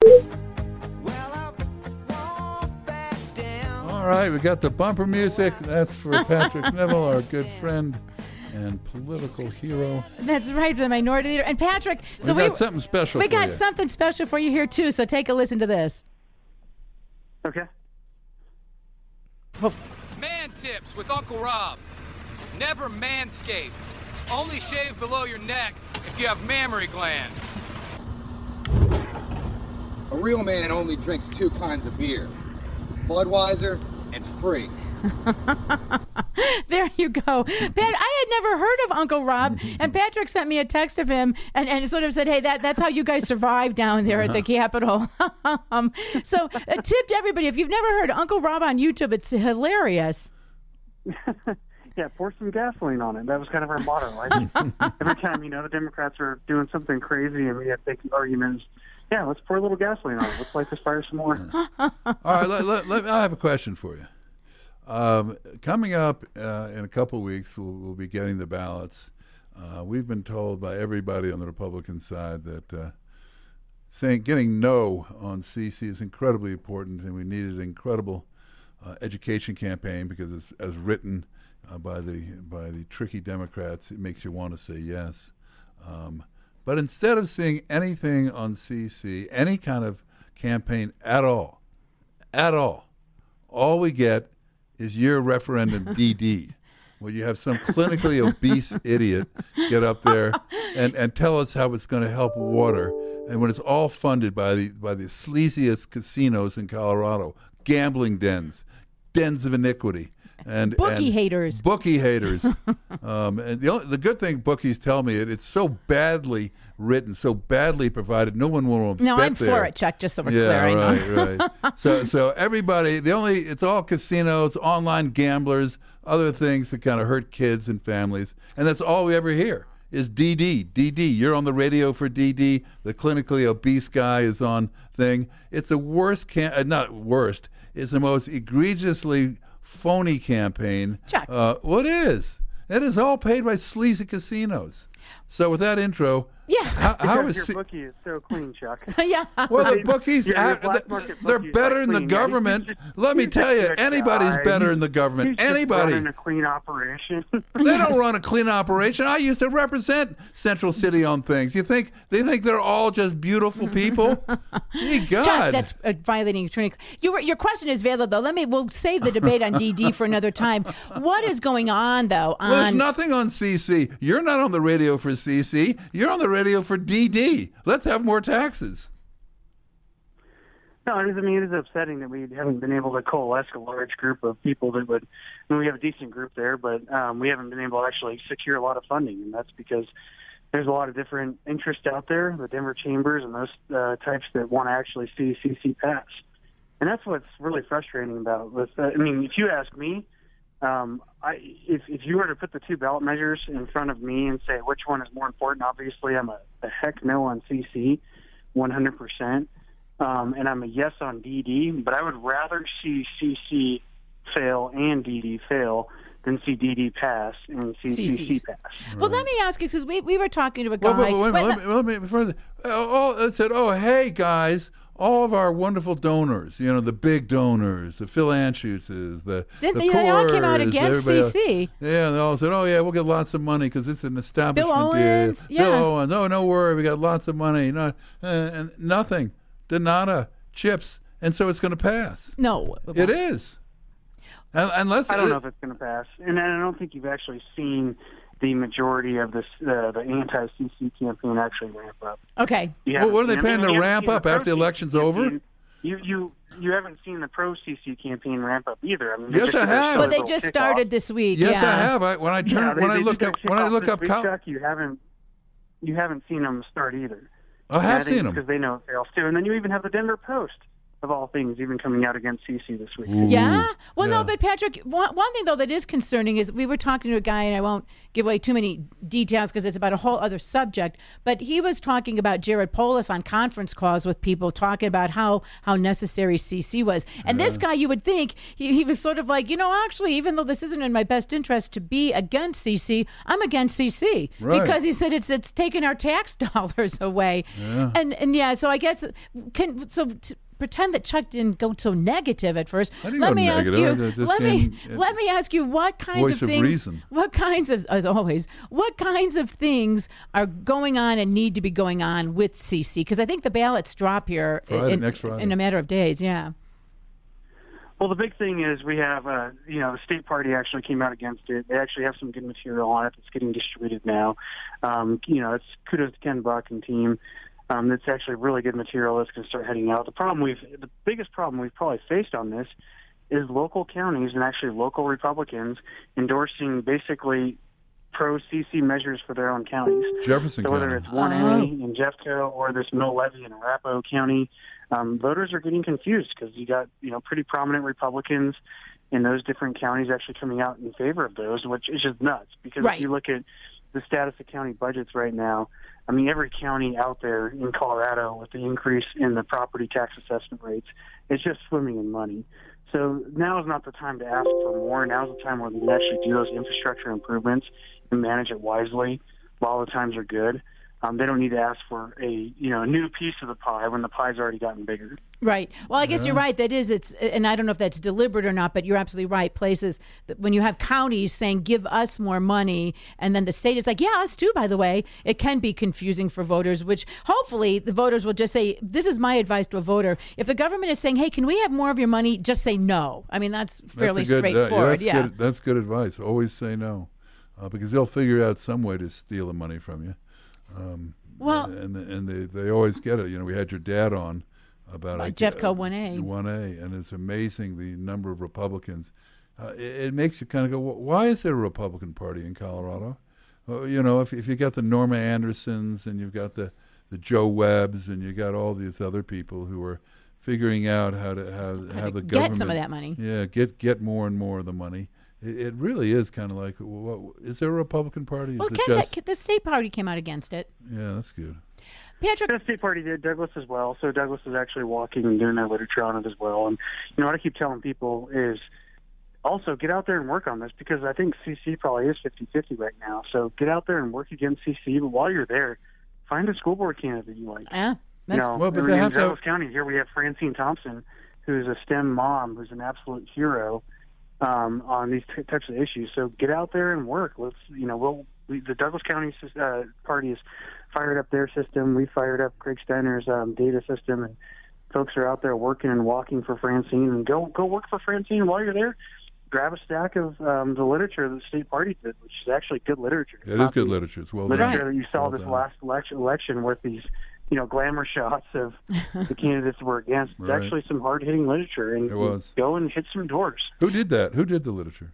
All right, we got the bumper music. That's for Patrick Neville, our good friend and political hero. That's right, the Minority Leader. And Patrick, so we got something special. We got something special for you here too. So take a listen to this. Okay. Man tips with Uncle Rob. Never manscape. Only shave below your neck if you have mammary glands. A real man only drinks 2 kinds of beer. Budweiser and Free. There you go. Pat, I had never heard of Uncle Rob, and Patrick sent me a text of him and sort of said, hey, that's how you guys survive down there at the Capitol. So a tip to everybody, if you've never heard Uncle Rob on YouTube, it's hilarious. Yeah, pour some gasoline on it. That was kind of our motto. Every time, the Democrats are doing something crazy and we have big arguments, yeah, let's pour a little gasoline on it. Let's light this fire some more. All right, I have a question for you. Coming up in a couple of weeks, we'll be getting the ballots. We've been told by everybody on the Republican side that getting no on CC is incredibly important, and we needed an incredible education campaign because it's, as written by the tricky Democrats, it makes you want to say yes. But instead of seeing anything on CC, any kind of campaign at all, all we get is your referendum DD, where you have some clinically obese idiot get up there and tell us how it's going to help water, and when it's all funded by the sleaziest casinos in Colorado, gambling dens of iniquity. And bookie haters. And the good thing bookies tell me, it's so badly written, so badly provided, no one will bet. No, I'm there. for it, Chuck, just so we're clear. Right. So everybody, it's all casinos, online gamblers, other things that kind of hurt kids and families, and that's all we ever hear is DD. You're on the radio for DD. The clinically obese guy is on thing. It's the worst, not worst, it's the most egregiously phony campaign. Chuck. Well, it is. It is all paid by sleazy casinos. So with that intro, how is your bookie is so clean, Chuck? Yeah. Well, the bookies, they're better in the government. Let me tell you, anybody's better in the government. Anybody. Running a clean operation. They don't run a clean operation. I used to represent Central City on things. They think they're all just beautiful people? Ye God. Chuck, that's violating attorney. Your question is valid, though. We'll save the debate on DD for another time. What is going on, though? Well, there's nothing on CC. You're not on the radio for CC. You're on the radio for DD. Let's have more taxes. No, it is upsetting that we haven't been able to coalesce a large group of people that would. We have a decent group there, but we haven't been able to actually secure a lot of funding, and that's because there's a lot of different interests out there, the Denver chambers and those types that want to actually see CC pass. And that's what's really frustrating about this. If you ask me, if you were to put the 2 ballot measures in front of me and say which one is more important, obviously I'm a heck no on CC, 100%, and I'm a yes on DD. But I would rather see CC fail and DD fail than see DD pass and see CC pass. Well, let me ask you, because we were talking to a guy. Let me further. It said, hey guys. All of our wonderful donors, the big donors, the Phil Anschuses, the they all came out against CC. Yeah, they all said, we'll get lots of money because it's an establishment. Bill Owens, Bill Owens, no worry, we got lots of money. And nothing, nada, chips, and so it's going to pass. No. It is. Unless I don't know if it's going to pass. And I don't think you've actually seen the majority of the anti-CC campaign actually ramp up. Okay. Well, what are they planning to ramp up after the election's over? You haven't seen the pro-CC campaign ramp up either. Yes, I have. Well, they just started this week. Yes, I have. When I look up, Chuck, you haven't seen them start either. I have seen them because they know it fails too. And then you even have the Denver Post of all things, even coming out against CC this week. Yeah. Well, Yeah. no, but Patrick, one thing though that is concerning is we were talking to a guy, and I won't give away too many details because it's about a whole other subject. But he was talking about Jared Polis on conference calls with people, talking about how necessary CC was. And this guy, you would think he was sort of like, actually, even though this isn't in my best interest to be against CC, I'm against CC Right. because he said it's taking our tax dollars away. Yeah. And yeah, so I guess pretend that Chuck didn't go so negative at first. I didn't Let go me ask negative. I you. just Let me ask you what kinds voice of of things. reason. What kinds of, as always, what kinds of things are going on and need to be going on with CC? Because I think the ballots drop here next Friday. in a matter of days. Yeah. Well, the big thing is we have, the state party actually came out against it. They actually have some good material on it that's getting distributed now. It's kudos to Ken Buck and team. That's actually really good material that's going to start heading out. The biggest problem we've probably faced on this is local counties and actually local Republicans endorsing basically pro-CC measures for their own counties. Jefferson So whether County. it's 1A in Jeffco or this mill levy in Arapahoe County, voters are getting confused because you got pretty prominent Republicans in those different counties actually coming out in favor of those, which is just nuts. Because Right. if you look at the status of county budgets right now, I mean, every county out there in Colorado with the increase in the property tax assessment rates is just swimming in money. So now is not the time to ask for more. Now is the time where we can actually do those infrastructure improvements and manage it wisely while the times are good. They don't need to ask for a new piece of the pie when the pie's already gotten bigger. Right. Well, I guess you're right. And I don't know if that's deliberate or not, but you're absolutely right. Places that when you have counties saying, give us more money, and then the state is like, yeah, us too, by the way, it can be confusing for voters, which hopefully the voters will just say, this is my advice to a voter. If the government is saying, hey, can we have more of your money? Just say no. I mean, that's fairly straightforward. That's that's good advice. Always say no, because they'll figure out some way to steal the money from you. And they always get it. We had your dad on about Jeffco 1A. 1A, and it's amazing the number of Republicans. It makes you kind of go, why is there a Republican Party in Colorado? If you got the Norma Andersons and you've got the Joe Webbs and you got all these other people who are figuring out how to have the government get some of that money. Yeah, get more and more of the money. It really is kind of like, is there a Republican Party? Well, the state party came out against it. Yeah, that's good. Patrick, The state party did, Douglas as well. So Douglas is actually walking and doing their literature on it as well. And what I keep telling people is also get out there and work on this, because I think CC probably is 50-50 right now. So get out there and work against CC. But while you're there, find a school board candidate that you like. yeah, Well, but in they have to. Douglas County here we have Francine Thompson, who's a STEM mom, who's an absolute hero on these types of issues. So get out there and work. Let's, the Douglas County party has fired up their system. We fired up Craig Steiner's data system, and folks are out there working and walking for Francine. And go work for Francine while you're there. Grab a stack of the literature that the state party did, which is actually good literature. It is good literature. It's well done. Literature that you saw Well this done. last election with these glamour shots of the candidates we're against. It's Right. actually some hard-hitting literature, and It was. go and hit some doors. Who did that? Who did the literature?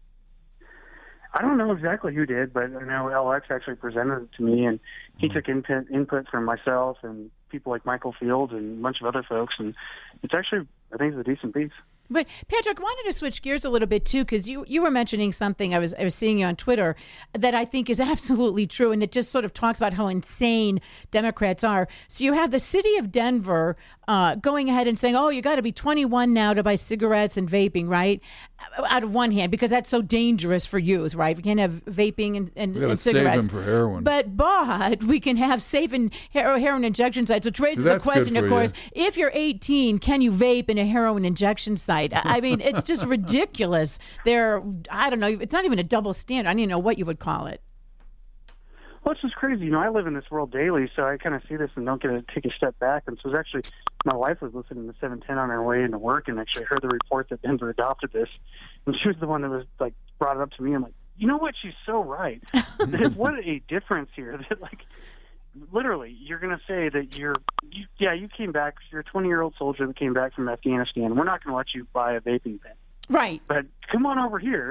I don't know exactly who did, but I know LX actually presented it to me, and he took input from myself and people like Michael Fields and a bunch of other folks, and it's actually, I think it's a decent piece. But Patrick, I wanted to switch gears a little bit too, because you were mentioning something I was seeing you on Twitter that I think is absolutely true, and it just sort of talks about how insane Democrats are. So you have the city of Denver going ahead and saying, "Oh, you got to be 21 now to buy cigarettes and vaping," right? Out of one hand, because that's so dangerous for youth, right? We can't have vaping and We gotta cigarettes. save them for heroin. But we can have safe and heroin injection sites, which raises the That's good question, of for course, you. if you're 18, can you vape in a heroin injection site? I mean, it's just ridiculous. I don't know. It's not even a double standard. I don't even know what you would call it. Well, it's just crazy. I live in this world daily, so I kind of see this and don't get to take a step back. And so it was actually, my wife was listening to 710 on her way into work and actually heard the report that Denver adopted this. And she was the one that was brought it up to me. I'm like, you know what? She's so right. What a difference here. That literally, you're going to say that you came back, you're a 20-year-old soldier that came back from Afghanistan. We're not going to let you buy a vaping pen. Right. But come on over here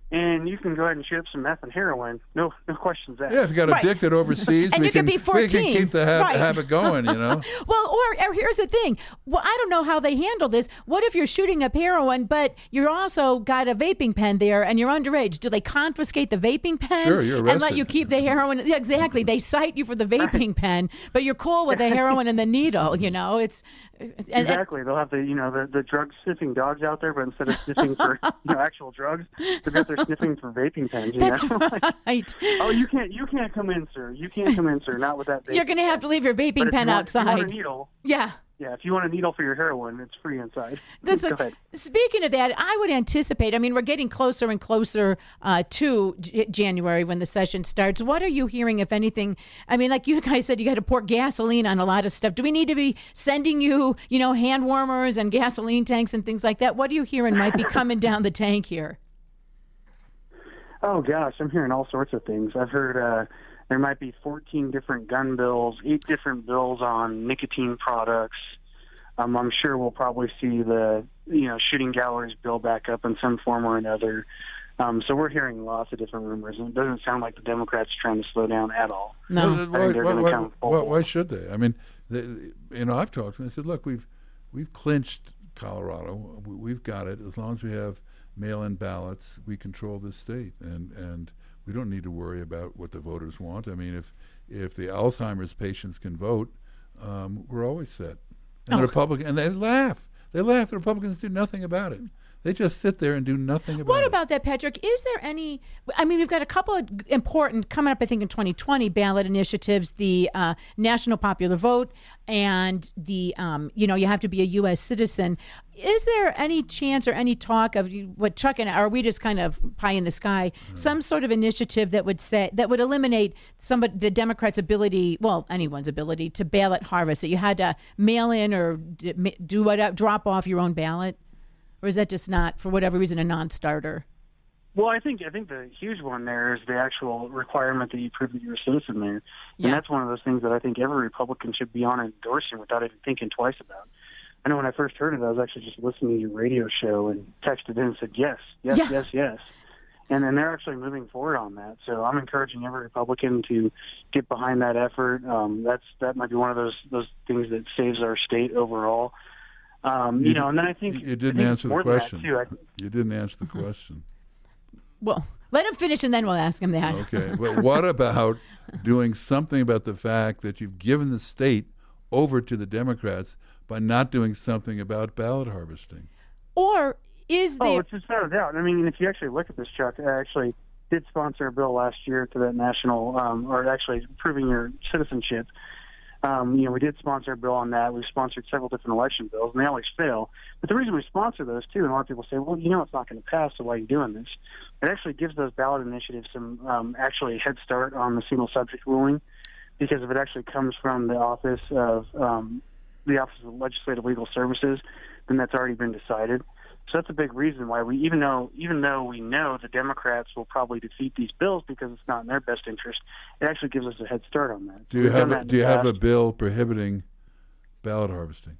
and you can go ahead and shoot up some meth and heroin. No questions asked. Yeah, if you got Right. addicted overseas, And we you could can be 14. We can keep the Right. habit going, you know. Well, or here's the thing. Well, I don't know how they handle this. What if you're shooting up heroin, but you're also got a vaping pen there and you're underage? Do they confiscate the vaping pen Sure, you're and let arrested. you keep the heroin? Yeah, exactly. They cite you for the vaping pen, but you're cool with the heroin and the needle. You know, it's Exactly. They'll have the drug sniffing dogs out there, but instead of sniffing for actual drugs, they're sniffing for vaping pens. That's know? right. Oh, you can't come in, sir. You can't come in, sir. Not with that. You're going to have to leave your But vaping if pen you want, If you want outside. a needle, Yeah. yeah. If you want a needle for your heroin, it's free inside. Go ahead. Speaking of that, I would anticipate, I mean, we're getting closer and closer to January when the session starts. What are you hearing, if anything? I mean, like you guys said, you got to pour gasoline on a lot of stuff. Do we need to be sending you, hand warmers and gasoline tanks and things like that? What are you hearing might be coming down the tank here? Oh gosh, I'm hearing all sorts of things. I've heard there might be 14 different gun bills, 8 different bills on nicotine products. I'm sure we'll probably see the shooting galleries bill back up in some form or another. So we're hearing lots of different rumors, and it doesn't sound like the Democrats are trying to slow down at all. No. I think they're going to come full. Why should they? I mean, I've talked to them. I said, look, we've clinched Colorado. We've got it. As long as we have mail-in ballots, we control this state, and we don't need to worry about what the voters want. I mean, if the Alzheimer's patients can vote, we're always set. And the Republicans, and they laugh. The Republicans do nothing about it. They just sit there and do nothing about it. What about that, Patrick? Is there any? I mean, we've got a couple of important coming up. I think in 2020 ballot initiatives, the national popular vote, and the you have to be a U.S. citizen. Is there any chance or any talk of what Chuck and are we just kind of pie in the sky? Some sort of initiative that would eliminate the Democrats' ability, well, anyone's ability to ballot harvest. So you had to mail in or drop off your own ballot. Or is that just not, for whatever reason, a non-starter? Well, I think the huge one there is the actual requirement that you prove that you're a citizen there. Yeah. And that's one of those things that I think every Republican should be on endorsing without even thinking twice about. I know when I first heard it, I was actually just listening to your radio show and texted in and said, yes. And then they're actually moving forward on that. So I'm encouraging every Republican to get behind that effort. That might be one of those things that saves our state overall. And then I think you didn't answer the question. You didn't answer the Mm-hmm. question. Well, let him finish and then we'll ask him that. Okay, but what about doing something about the fact that you've given the state over to the Democrats by not doing something about ballot harvesting? Or is there... Oh, it's just without a doubt. I mean, if you actually look at this, Chuck, I actually did sponsor a bill last year to that national, or actually proving your citizenship. We did sponsor a bill on that. We've sponsored several different election bills, and they always fail. But the reason we sponsor those, too, and a lot of people say, well, it's not going to pass, so why are you doing this? It actually gives those ballot initiatives some actually head start on the single subject ruling, because if it actually comes from the Office of Legislative Legal Services, then that's already been decided. So that's a big reason why even though we know the Democrats will probably defeat these bills because it's not in their best interest, it actually gives us a head start on that. Do you have a bill prohibiting ballot harvesting?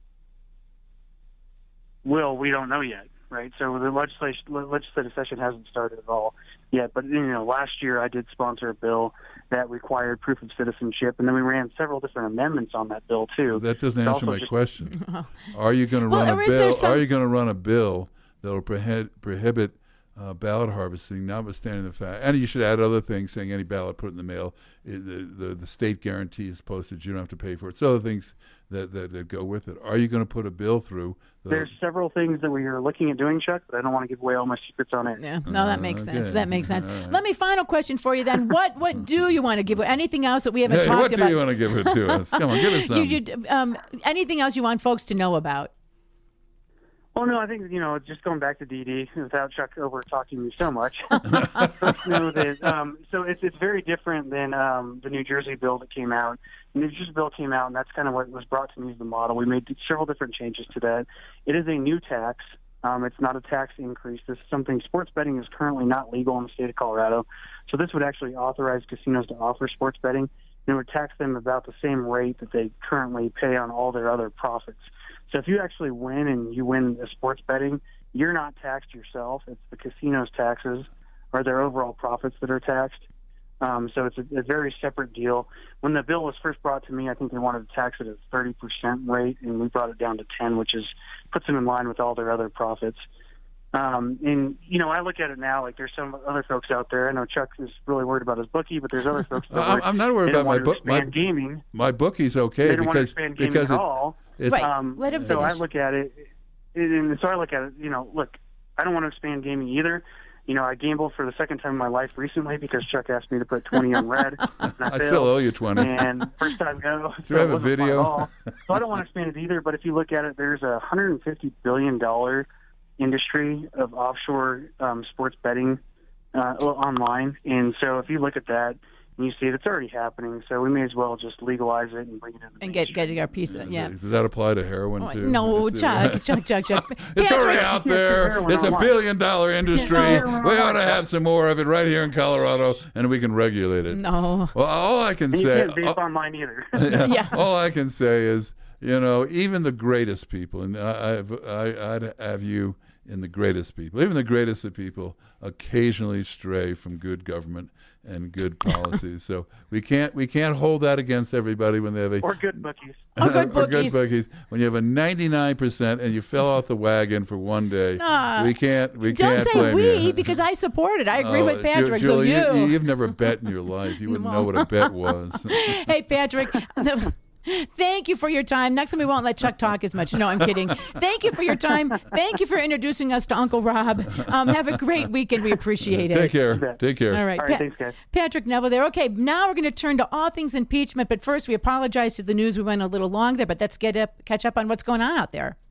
Well, we don't know yet, right? So the legislative session hasn't started at all yet. But last year I did sponsor a bill that required proof of citizenship, and then we ran several different amendments on that bill too. That doesn't answer my question. Well, Are you going to run a or is there bill? some- Are you going to run a bill that will prohibit ballot harvesting, notwithstanding the fact, and you should add other things, saying any ballot put in the mail, the state guarantees postage, you don't have to pay for it. So other things that go with it. Are you going to put a bill through? There's several things that we are looking at doing, Chuck, but I don't want to give away all my secrets on it. Yeah, no, that makes sense. Okay. That makes sense. All right. Let me final question for you then. What do you want to give? Anything else that we haven't Hey, talked what about? do you want to give it to us? Come on, give us something. Anything else you want folks to know about? Well, no, I think, just going back to DD, without Chuck over talking me so much, folks know that, so it's very different than the New Jersey bill that came out. The New Jersey bill came out, and that's kind of what was brought to me as the model. We made several different changes to that. It is a new tax. It's not a tax increase. This is something, sports betting is currently not legal in the state of Colorado, so this would actually authorize casinos to offer sports betting, and it would tax them about the same rate that they currently pay on all their other profits. So if you actually win and you win a sports betting, you're not taxed yourself. It's the casino's taxes are their overall profits that are taxed. So it's a very separate deal. When the bill was first brought to me, I think they wanted to tax it at 30% rate, and we brought it down to 10, which puts them in line with all their other profits. And, I look at it now, like there's some other folks out there. I know Chuck is really worried about his bookie, but there's other folks that I'm not worried about my gaming. My bookie's okay they don't want to expand gaming at all. Right. Let him finish. So I look at it, look, I don't want to expand gaming either. I gambled for the second time in my life recently because Chuck asked me to put 20 on red. And I still owe you 20. And first time go. Do you have a video? So I don't want to expand it either, but if you look at it, there's a $150 billion industry of offshore sports betting online. And so if you look at that, and you see it, it's already happening. So we may as well just legalize it and bring it in. And get our piece of Does that apply to heroin too? No, Chuck. It's already out there. It's $1 billion industry. We ought to have some more of it right here in Colorado, and we can regulate it. No. Well, all I can say. You can't vape online either. Yeah. All I can say is, even the greatest people, and I'd have you in the greatest people. Even the greatest of people occasionally stray from good government and good policies. So we can't hold that against everybody when they have or good bookies. Or good bookies. When you have a 99% and you fell off the wagon for one day, we can't. Don't say blame we you. because I support it. I agree with Patrick. Julie, so you've never bet in your life. You wouldn't know what a bet was. Hey, Patrick. Thank you for your time. Next time we won't let Chuck talk as much. No, I'm kidding. Thank you for your time. Thank you for introducing us to Uncle Rob. Have a great weekend. We appreciate it. Take care. Take care. All right. Thanks, guys. Patrick Neville there. Okay, now we're going to turn to all things impeachment. But first, we apologize to the news. We went a little long there, but let's catch up on what's going on out there.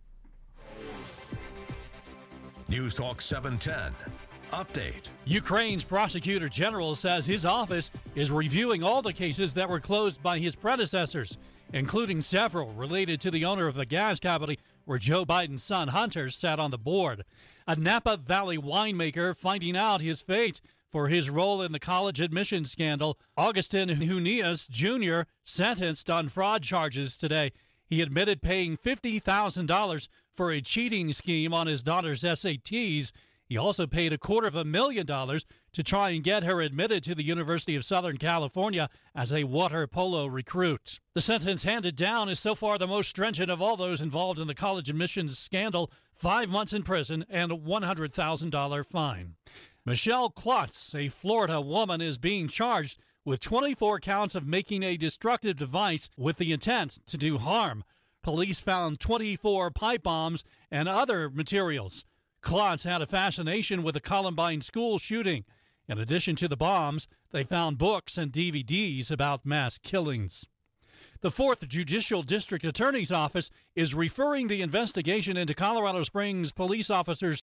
News Talk 710. Update. Ukraine's prosecutor general says his office is reviewing all the cases that were closed by his predecessors, including several related to the owner of the gas company where Joe Biden's son Hunter sat on the board. A Napa Valley winemaker finding out his fate for his role in the college admissions scandal. Augustin Junias Jr. sentenced on fraud charges today. He admitted paying $50,000 for a cheating scheme on his daughter's SATs. He also paid $250,000 to try and get her admitted to the University of Southern California as a water polo recruit. The sentence handed down is so far the most stringent of all those involved in the college admissions scandal: 5 months in prison and a $100,000 fine. Michelle Klotz, a Florida woman, is being charged with 24 counts of making a destructive device with the intent to do harm. Police found 24 pipe bombs and other materials. Klotz had a fascination with the Columbine school shooting. In addition to the bombs, they found books and DVDs about mass killings. The 4th Judicial District Attorney's Office is referring the investigation into Colorado Springs police officers